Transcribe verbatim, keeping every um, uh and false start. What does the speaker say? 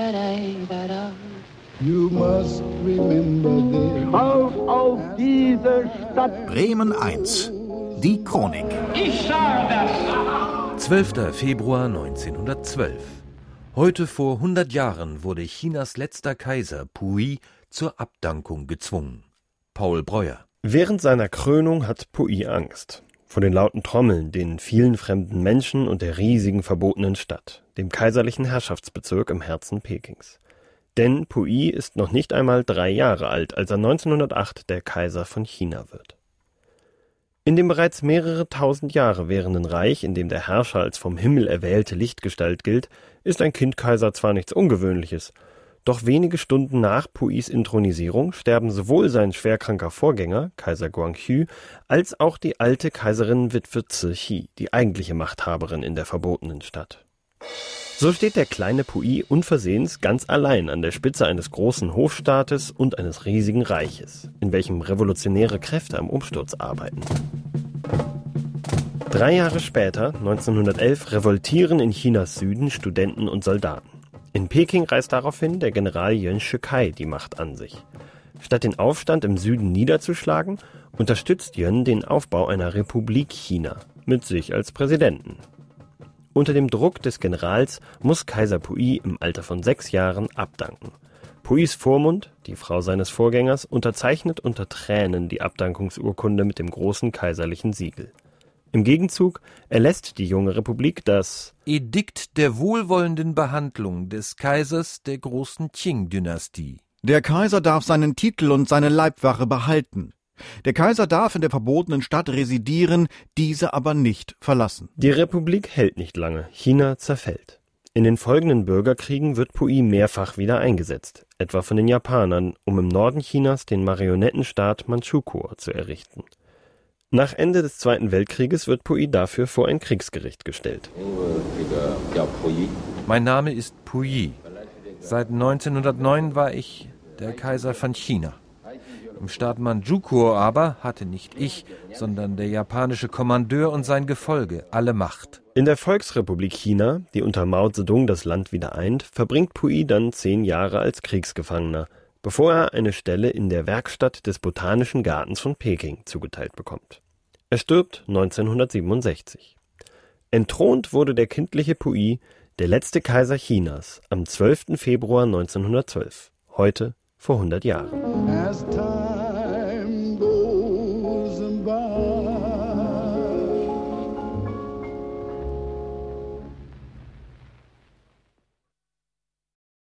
You must remember this. Auf, auf diese Stadt. Bremen eins. Die Chronik. Ich sage das. zwölfter Februar neunzehnhundertzwölf. Heute vor hundert Jahren wurde Chinas letzter Kaiser Puyi zur Abdankung gezwungen. Paul Breuer. Während seiner Krönung hat Puyi Angst. Vor den lauten Trommeln, den vielen fremden Menschen und der riesigen verbotenen Stadt, dem kaiserlichen Herrschaftsbezirk im Herzen Pekings. Denn Puyi ist noch nicht einmal drei Jahre alt, als er neunzehnhundertacht der Kaiser von China wird. In dem bereits mehrere tausend Jahre währenden Reich, in dem der Herrscher als vom Himmel erwählte Lichtgestalt gilt, ist ein Kindkaiser zwar nichts Ungewöhnliches, doch wenige Stunden nach Puyis Inthronisierung sterben sowohl sein schwerkranker Vorgänger, Kaiser Guangxu, als auch die alte Kaiserinnenwitwe Cixi, die eigentliche Machthaberin in der verbotenen Stadt. So steht der kleine Puyi unversehens ganz allein an der Spitze eines großen Hofstaates und eines riesigen Reiches, in welchem revolutionäre Kräfte am Umsturz arbeiten. Drei Jahre später, neunzehnhundertelf, revoltieren in Chinas Süden Studenten und Soldaten. In Peking reißt daraufhin der General Yuan Shikai die Macht an sich. Statt den Aufstand im Süden niederzuschlagen, unterstützt Yuan den Aufbau einer Republik China, mit sich als Präsidenten. Unter dem Druck des Generals muss Kaiser Puyi im Alter von sechs Jahren abdanken. Puyis Vormund, die Frau seines Vorgängers, unterzeichnet unter Tränen die Abdankungsurkunde mit dem großen kaiserlichen Siegel. Im Gegenzug erlässt die junge Republik das Edikt der wohlwollenden Behandlung des Kaisers der großen Qing-Dynastie. Der Kaiser darf seinen Titel und seine Leibwache behalten. Der Kaiser darf in der verbotenen Stadt residieren, diese aber nicht verlassen. Die Republik hält nicht lange, China zerfällt. In den folgenden Bürgerkriegen wird Puyi mehrfach wieder eingesetzt, etwa von den Japanern, um im Norden Chinas den Marionettenstaat Mandschukuo zu errichten. Nach Ende des Zweiten Weltkrieges wird Puyi dafür vor ein Kriegsgericht gestellt. Mein Name ist Puyi. Seit neunzehnhundertneun war ich der Kaiser von China. Im Staat Mandschukuo aber hatte nicht ich, sondern der japanische Kommandeur und sein Gefolge alle Macht. In der Volksrepublik China, die unter Mao Zedong das Land wieder eint, verbringt Puyi dann zehn Jahre als Kriegsgefangener, bevor er eine Stelle in der Werkstatt des Botanischen Gartens von Peking zugeteilt bekommt. Er stirbt neunzehnhundertsiebenundsechzig. Entthront wurde der kindliche Puyi, der letzte Kaiser Chinas, am zwölften Februar neunzehnhundertzwölf, heute vor hundert Jahren.